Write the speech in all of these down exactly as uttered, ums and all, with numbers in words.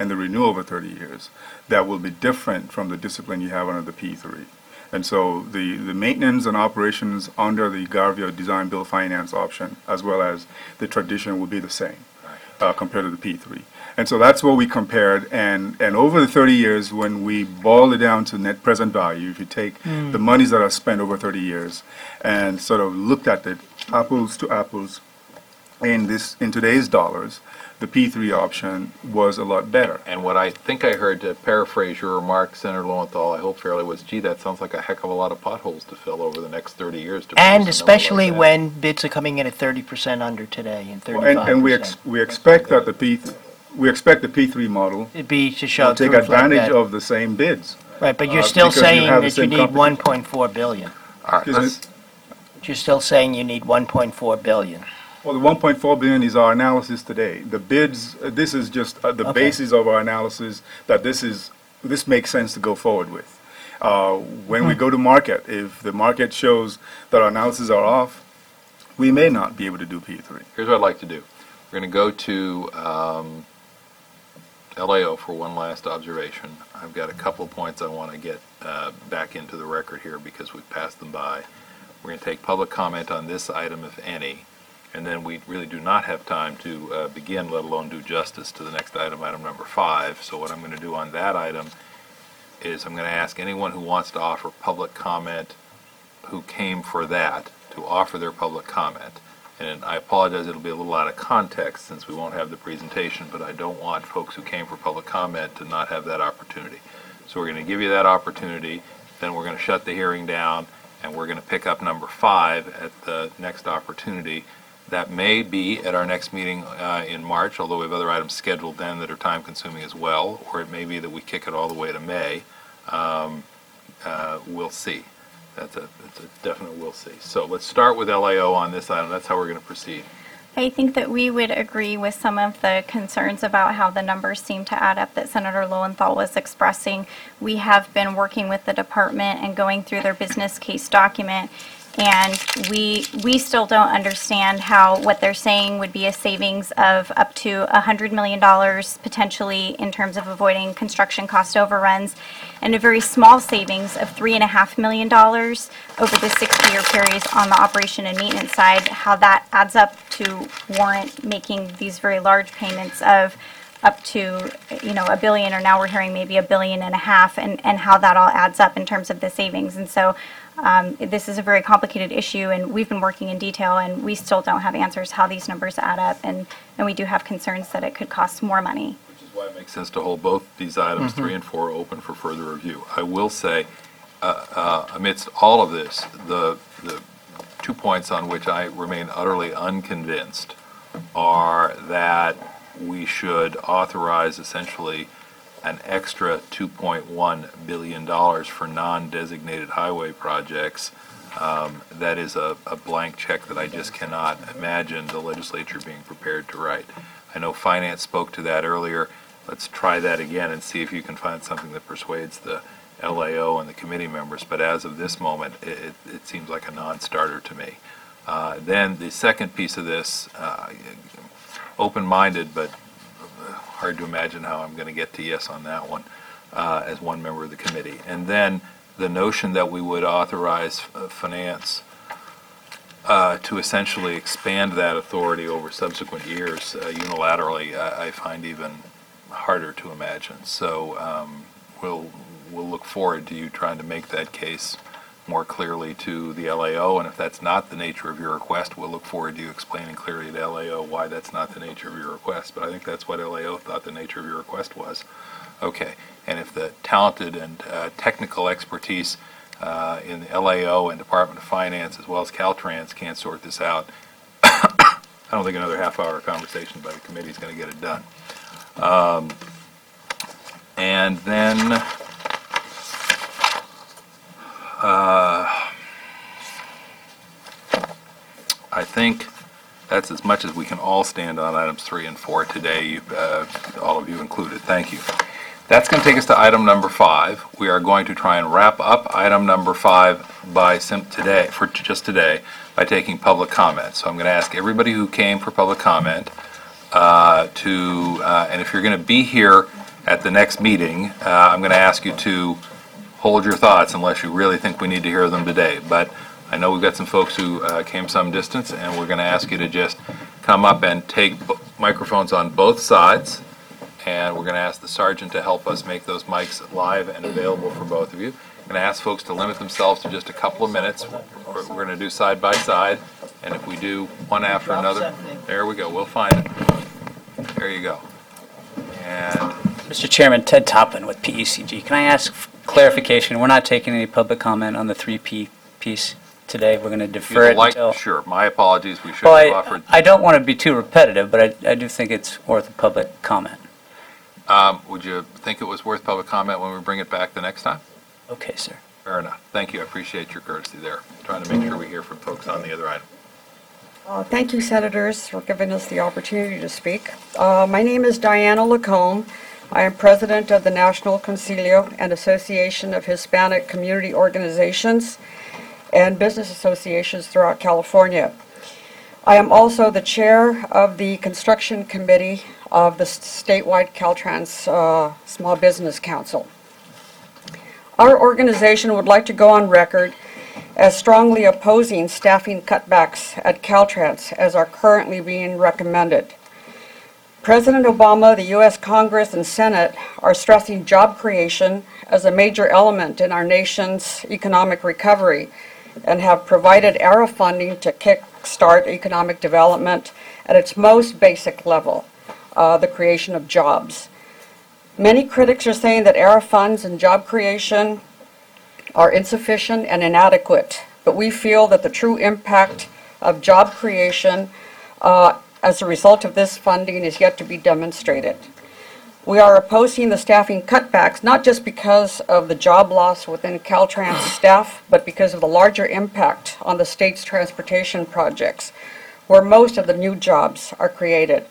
and the renewal over thirty years, that will be different from the discipline you have under the P three. And so the, the maintenance and operations under the Garvey design build finance option, as well as the tradition, will be the same uh, compared to the P three. And so that's what we compared, and, and over the thirty years, when we boil it down to net present value, if you take Mm. the monies that are spent over thirty years and sort of looked at it apples to apples in this in today's dollars, the P three option was a lot better. And what I think I heard, to paraphrase your remark, Senator Lowenthal, I hope fairly, was, gee, that sounds like a heck of a lot of potholes to fill over the next thirty years. To And produce a number like especially that. when bids are coming in at thirty percent under today and Well, thirty-five And, percent. and we ex, we expect that the P we expect the P three model It'd be to show will to take reflect advantage that. of the same bids. Right, but you're uh, still because you saying have the that you same need company. one point four billion. All right, Excuse let's, You're still saying you need one point four billion. Well, the one point four billion is our analysis today. The bids, uh, this is just uh, the Okay. basis of our analysis, that this is, this makes sense to go forward with. Uh, When we go to market, if the market shows that our analyses are off, we may not be able to do P three. here's what I'd like to do. We're going to go to um, L A O for one last observation. I've got a couple of points I want to get uh, back into the record here because we've passed them by. We're going to take public comment on this item, if any, and then we really do not have time to uh, begin, let alone do justice to the next item, item number five. So what I'm going to do on that item is I'm going to ask anyone who wants to offer public comment who came for that to offer their public comment. And I apologize, it'll be a little out of context since we won't have the presentation, but I don't want folks who came for public comment to not have that opportunity. So we're going to give you that opportunity, then we're going to shut the hearing down, and we're going to pick up number five at the next opportunity. That may be at our next meeting uh, in March, although we have other items scheduled then that are time-consuming as well, or it may be that we kick it all the way to May. Um, uh, We'll see. That's a, that's a definite we'll see. So let's start with L A O on this item. That's how we're going to proceed. I think that we would agree with some of the concerns about how the numbers seem to add up that Senator Lowenthal was expressing. We have been working with the department and going through their business case document, and we we still don't understand how what they're saying would be a savings of up to one hundred million dollars potentially in terms of avoiding construction cost overruns, and a very small savings of three point five million dollars over the sixty-year period on the operation and maintenance side, how that adds up to warrant making these very large payments of up to, you know, a billion, or now we're hearing maybe a billion and a half, and, and how that all adds up in terms of the savings. And so um, this is a very complicated issue, and we've been working in detail, and we still don't have answers how these numbers add up, and, and we do have concerns that it could cost more money. Which is why it makes sense to hold both these items, three and four, open for further review. I will say, uh, uh, amidst all of this, the, the two points on which I remain utterly unconvinced are that we should authorize essentially an extra two point one billion dollars for non-designated highway projects. Um, that is a, a blank check that I just cannot imagine the legislature being prepared to write. I know Finance spoke to that earlier. Let's try that again and see if you can find something that persuades the L A O and the committee members. But as of this moment, it, it, it seems like a non-starter to me. Uh, then the second piece of this, uh, open-minded, but hard to imagine how I'm going to get to yes on that one uh, as one member of the committee. And then the notion that we would authorize uh, finance uh, to essentially expand that authority over subsequent years uh, unilaterally, I, I find even harder to imagine. So um, we'll we'll look forward to you trying to make that case more clearly to the L A O, and if that's not the nature of your request, we'll look forward to you explaining clearly to L A O why that's not the nature of your request. But I think that's what L A O thought the nature of your request was. Okay, and if the talented and uh, technical expertise uh, in the L A O and Department of Finance, as well as Caltrans, can't sort this out, I don't think another half-hour conversation by the committee is going to get it done. Um, and then Uh, I think that's as much as we can all stand on items three and four today, you, uh, all of you included. Thank you. That's going to take us to item number five. We are going to try and wrap up item number five by sim today, for t just today, by taking public comment. So I'm going to ask everybody who came for public comment uh, to, uh, and if you're going to be here at the next meeting, uh, I'm going to ask you to hold your thoughts unless you really think we need to hear them today. But I know we've got some folks who uh, came some distance, and we're going to ask you to just come up and take b- microphones on both sides, and we're going to ask the sergeant to help us make those mics live and available for both of you. I'm going to ask folks to limit themselves to just a couple of minutes. We're, we're going to do side by side, and if we do one after another, there we go, we'll find it. There you go. And Mister Chairman, Ted Toppin with P E C G. Can I ask clarification? We're not taking any public comment on the three P piece today. We're going to if defer you'd it like, until... sure, my apologies, we should Well, have I, offered. I don't want to be too repetitive, but I, I do think it's worth a public comment. Um, Would you think it was worth public comment when we bring it back the next time? Okay, sir. Fair enough. Thank you. I appreciate your courtesy there. Trying to make sure we hear from folks on the other item. Uh, Thank you, Senators, for giving us the opportunity to speak. Uh, My name is Diana Lacombe. I am President of the National Concilio, an association of Hispanic community organizations and business associations throughout California. I am also the Chair of the Construction Committee of the statewide Caltrans uh, Small Business Council. Our organization would like to go on record as strongly opposing staffing cutbacks at Caltrans as are currently being recommended. President Obama, the U S Congress, and Senate are stressing job creation as a major element in our nation's economic recovery and have provided ARRA funding to kickstart economic development at its most basic level, uh, the creation of jobs. Many critics are saying that ARRA funds and job creation are insufficient and inadequate, but we feel that the true impact of job creation uh, as a result of this funding is yet to be demonstrated. We are opposing the staffing cutbacks not just because of the job loss within Caltrans staff, but because of the larger impact on the state's transportation projects, where most of the new jobs are created.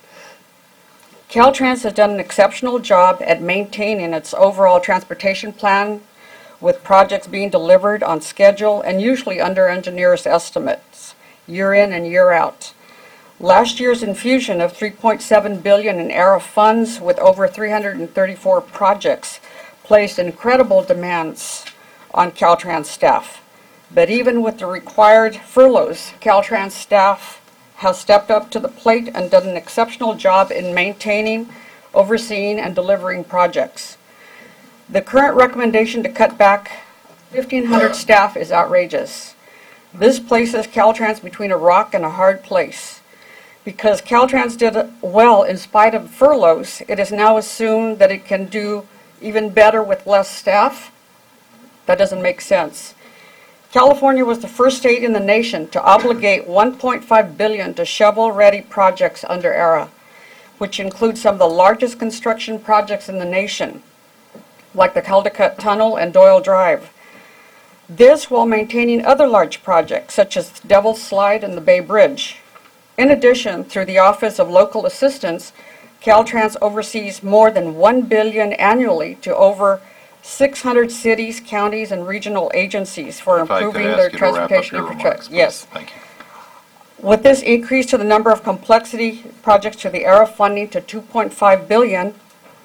Caltrans has done an exceptional job at maintaining its overall transportation plan, with projects being delivered on schedule and usually under engineers' estimates, year in and year out. Last year's infusion of three point seven billion dollars in ARRA funds with over three hundred thirty-four projects placed incredible demands on Caltrans staff. But even with the required furloughs, Caltrans staff has stepped up to the plate and done an exceptional job in maintaining, overseeing, and delivering projects. The current recommendation to cut back fifteen hundred staff is outrageous. This places Caltrans between a rock and a hard place. Because Caltrans did well in spite of furloughs, it is now assumed that it can do even better with less staff. That doesn't make sense. California was the first state in the nation to obligate one point five billion dollars to shovel-ready projects under ARRA, which includes some of the largest construction projects in the nation, like the Caldecott Tunnel and Doyle Drive. This while maintaining other large projects, such as Devil's Slide and the Bay Bridge. In addition, through the Office of Local Assistance, Caltrans oversees more than one billion dollars annually to over six hundred cities, counties, and regional agencies for If I could improving ask their you to wrap up transportation your infrastructure. remarks, please. Yes. Thank you. With this increase to the number of complexity projects to the ARRA funding to two point five billion dollars,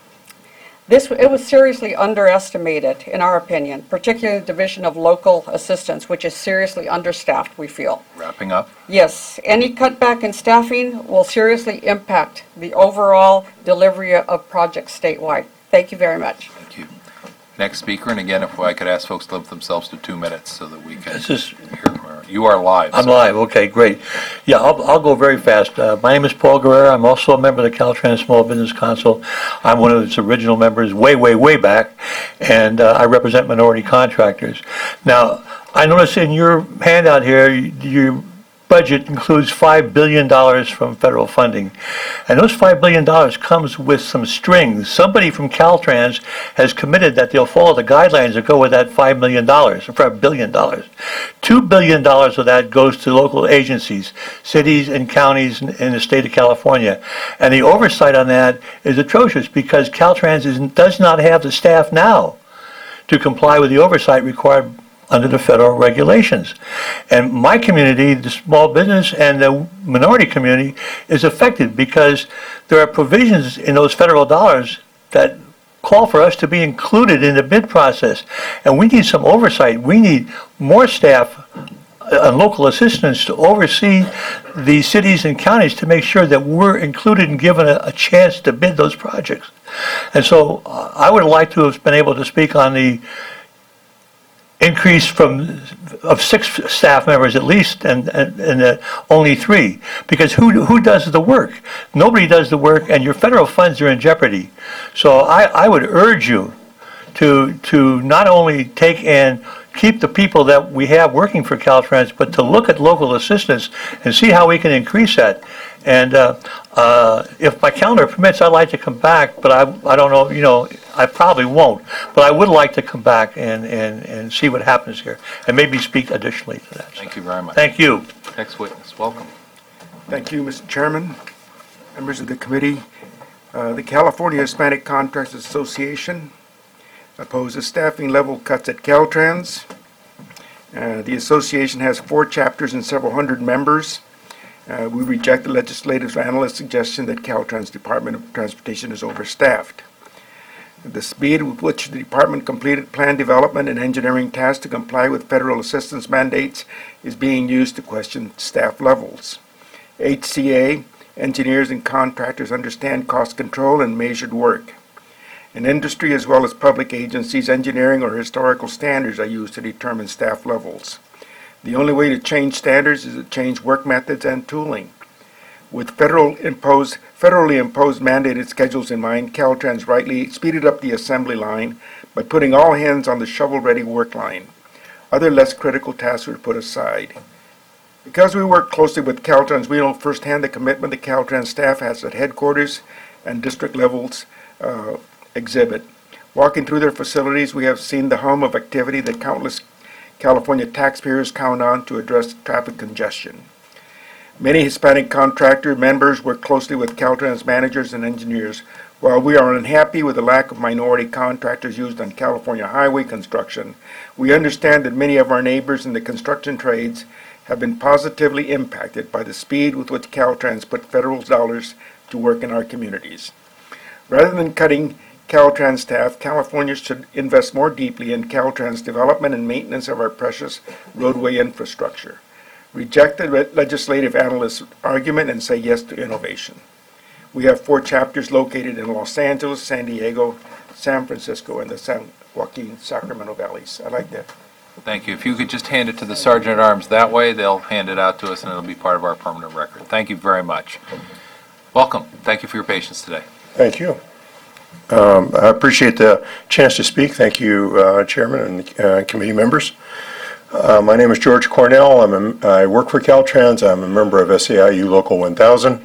this, it was seriously underestimated, in our opinion, particularly the Division of Local Assistance, which is seriously understaffed, we feel. Wrapping up. Yes, any cutback in staffing will seriously impact the overall delivery of projects statewide. Thank you very much. Thank you. Next speaker, and again, if I could ask folks to limit themselves to two minutes so that we can This is- hear from her. You are live. I'm so- live, okay, great. Yeah, I'll, I'll go very fast. Uh, my name is Paul Guerrero. I'm also a member of the Caltrans Small Business Council. I'm one of its original members way, way, way back, and uh, I represent minority contractors. Now, I notice in your handout here, y- your budget includes five billion dollars from federal funding. And those five billion dollars comes with some strings. Somebody from Caltrans has committed that they'll follow the guidelines that go with that five million dollars, or five billion dollars. two billion dollars of that goes to local agencies, cities and counties in, in the state of California. And the oversight on that is atrocious because Caltrans is, does not have the staff now to comply with the oversight required under the federal regulations. And my community, the small business and the minority community, is affected because there are provisions in those federal dollars that call for us to be included in the bid process. And we need some oversight. We need more staff and local assistants to oversee the cities and counties to make sure that we're included and given a, a chance to bid those projects. And so uh, I would like to have been able to speak on the increase from, of six staff members at least, and, and, and uh, only three. Because who, who does the work? Nobody does the work, and your federal funds are in jeopardy. So I, I would urge you to, to not only take and keep the people that we have working for Caltrans, but to look at local assistance and see how we can increase that. And uh, uh, if my calendar permits, I'd like to come back, but I, I don't know, you know, I probably won't. But I would like to come back and, and, and see what happens here, and maybe speak additionally to that. Thank you very much. Thank you. Next witness, welcome. Thank you, Mister Chairman, members of the committee. Uh, The California Hispanic Contractors Association opposes staffing level cuts at Caltrans. Uh, The association has four chapters and several hundred members. Uh, We reject the legislative analyst's suggestion that Caltrans Department of Transportation is overstaffed. The speed with which the department completed plan development and engineering tasks to comply with federal assistance mandates is being used to question staff levels. H C A, engineers and contractors understand cost control and measured work. In industry as well as public agencies, engineering or historical standards are used to determine staff levels. The only way to change standards is to change work methods and tooling. With federal imposed, federally imposed mandated schedules in mind, Caltrans rightly speeded up the assembly line by putting all hands on the shovel-ready work line. Other less critical tasks were put aside. Because we work closely with Caltrans, we know firsthand the commitment the Caltrans staff has at headquarters and district levels uh, exhibit. Walking through their facilities, we have seen the hum of activity that countless California taxpayers count on to address traffic congestion. Many Hispanic contractor members work closely with Caltrans managers and engineers. While we are unhappy with the lack of minority contractors used on California highway construction, we understand that many of our neighbors in the construction trades have been positively impacted by the speed with which Caltrans put federal dollars to work in our communities. Rather than cutting Caltrans staff, California should invest more deeply in Caltrans development and maintenance of our precious roadway infrastructure. Reject the re- legislative analyst's argument and say yes to innovation. We have four chapters located in Los Angeles, San Diego, San Francisco, and the San Joaquin, Sacramento valleys. I'd like to. Thank you. If you could just hand it to the Sergeant at Arms that way, they'll hand it out to us and it'll be part of our permanent record. Thank you very much. Welcome. Thank you for your patience today. Thank you. Um, I appreciate the chance to speak. Thank you, uh, Chairman and uh, committee members. Uh, my name is George Cornell. I'm a, I work for Caltrans. I'm a member of S A I U Local one thousand.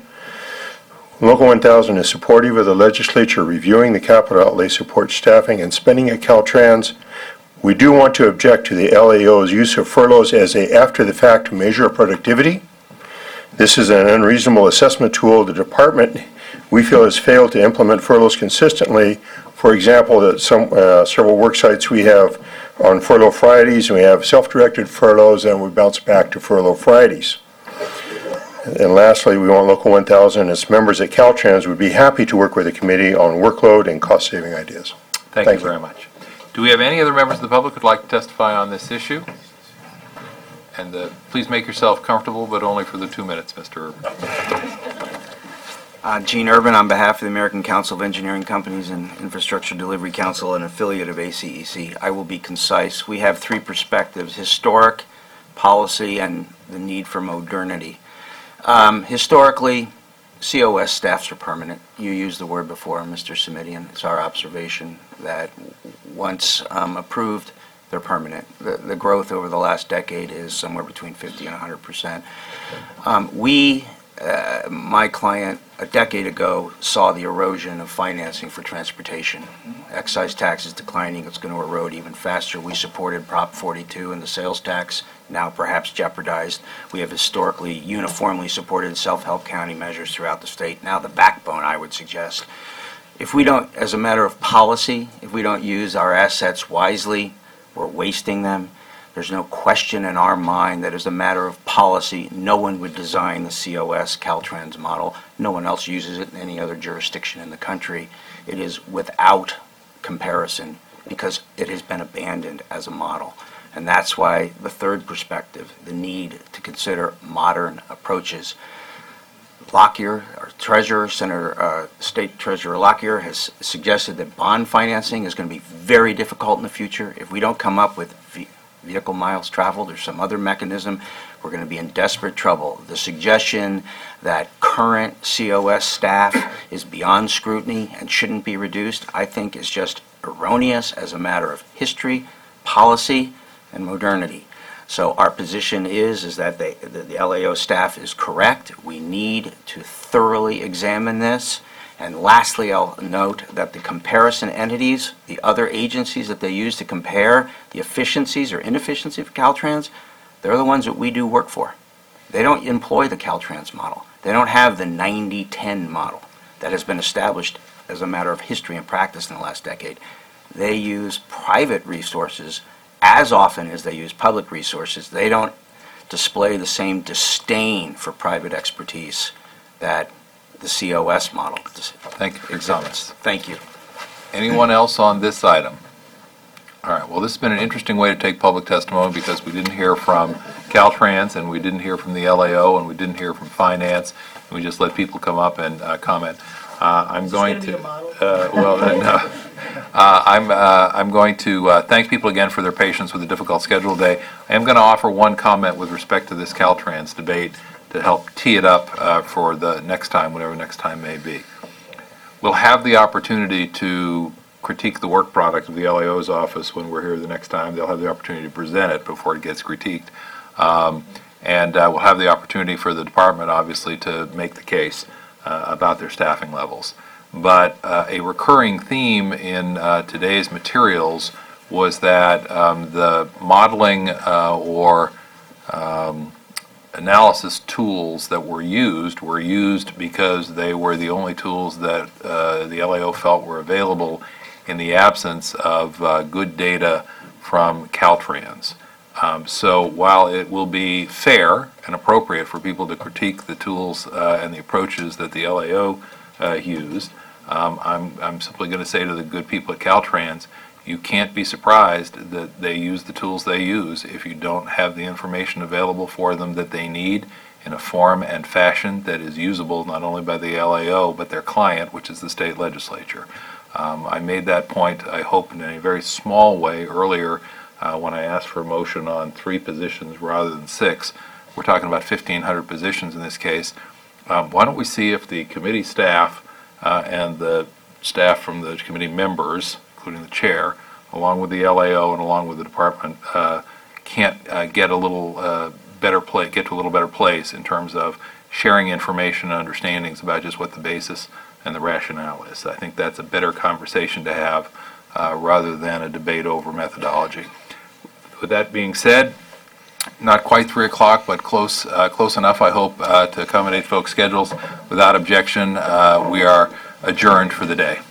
Local one thousand is supportive of the legislature reviewing the capital outlay support staffing and spending at Caltrans. We do want to object to the L A O's use of furloughs as a after-the-fact measure of productivity. This is an unreasonable assessment tool. The department, we feel, has failed to implement furloughs consistently. For example, that some uh, several work sites we have on furlough Fridays, and we have self-directed furloughs, and we bounce back to furlough Fridays. And lastly, we want Local one thousand and its members at Caltrans would be happy to work with the committee on workload and cost-saving ideas. Thank, Thank you you. very much. Do we have any other members of the public who'd like to testify on this issue? And uh, please make yourself comfortable, but only for the two minutes, Mister Urban. Uh, Gene Urban on behalf of the American Council of Engineering Companies and Infrastructure Delivery Council, an affiliate of A C E C. I will be concise. We have three perspectives: historic, policy, and the need for modernity. Um, historically, C O S staffs are permanent. You used the word before, Mister Simidian. It's our observation that once um, approved, they're permanent. The, the growth over the last decade is somewhere between fifty and one hundred percent. Um, we, uh, my client, a decade ago, saw the erosion of financing for transportation. Excise tax is declining. It's going to erode even faster. We supported Prop forty-two and the sales tax, now perhaps jeopardized. We have historically uniformly supported self-help county measures throughout the state. Now the backbone, I would suggest. If we don't, as a matter of policy, if we don't use our assets wisely, we're wasting them. There's no question in our mind that as a matter of policy, no one would design the C O S Caltrans model. No one else uses it in any other jurisdiction in the country. It is without comparison because it has been abandoned as a model. And that's why the third perspective, the need to consider modern approaches. Lockyer, our treasurer, Senator, uh, State Treasurer Lockyer has suggested that bond financing is going to be very difficult in the future. If we don't come up with ve- vehicle miles traveled or some other mechanism, we're going to be in desperate trouble. The suggestion that current C O S staff is beyond scrutiny and shouldn't be reduced, I think is just erroneous as a matter of history, policy, and modernity. So our position is, is that they, the, the L A O staff is correct. We need to thoroughly examine this. And lastly, I'll note that the comparison entities, the other agencies that they use to compare the efficiencies or inefficiency of Caltrans, they're the ones that we do work for. They don't employ the Caltrans model. They don't have the ninety ten model that has been established as a matter of history and practice in the last decade. They use private resources as often as they use public resources. They don't display the same disdain for private expertise that the C O S model Thank you for your comments. Thank you. Anyone else on this item? All right, well, this has been an interesting way to take public testimony because we didn't hear from Caltrans, and we didn't hear from the L A O, and we didn't hear from Finance, and we just let people come up and uh, comment. Uh, I'm going to, uh, well, uh, no. Uh, I'm, uh, I'm going to uh, thank people again for their patience with a difficult schedule day. I am going to offer one comment with respect to this Caltrans debate to help tee it up uh, for the next time, whatever next time may be. We'll have the opportunity to critique the work product of the L A O's office when we're here the next time. They'll have the opportunity to present it before it gets critiqued. Um, and uh, we'll have the opportunity for the department, obviously, to make the case uh, about their staffing levels. But uh, a recurring theme in uh, today's materials was that um, the modeling uh, or um, analysis tools that were used were used because they were the only tools that uh, the L A O felt were available in the absence of uh, good data from Caltrans. Um, so while it will be fair and appropriate for people to critique the tools uh, and the approaches that the L A O uh, used, um, I'm, I'm simply going to say to the good people at Caltrans, you can't be surprised that they use the tools they use if you don't have the information available for them that they need in a form and fashion that is usable not only by the L A O but their client, which is the state legislature. Um, I made that point, I hope, in a very small way earlier uh, when I asked for a motion on three positions rather than six. We're talking about fifteen hundred positions in this case. Um, why don't we see if the committee staff uh, and the staff from the committee members, including the chair, along with the L A O and along with the department, uh, can't uh, get a little uh, better play, get to a little better place in terms of sharing information and understandings about just what the basis and the rationale is. I think that's a better conversation to have uh, rather than a debate over methodology. With that being said, not quite three o'clock, but close, uh, close enough, I hope, uh, to accommodate folks' schedules. Without objection, uh, we are adjourned for the day.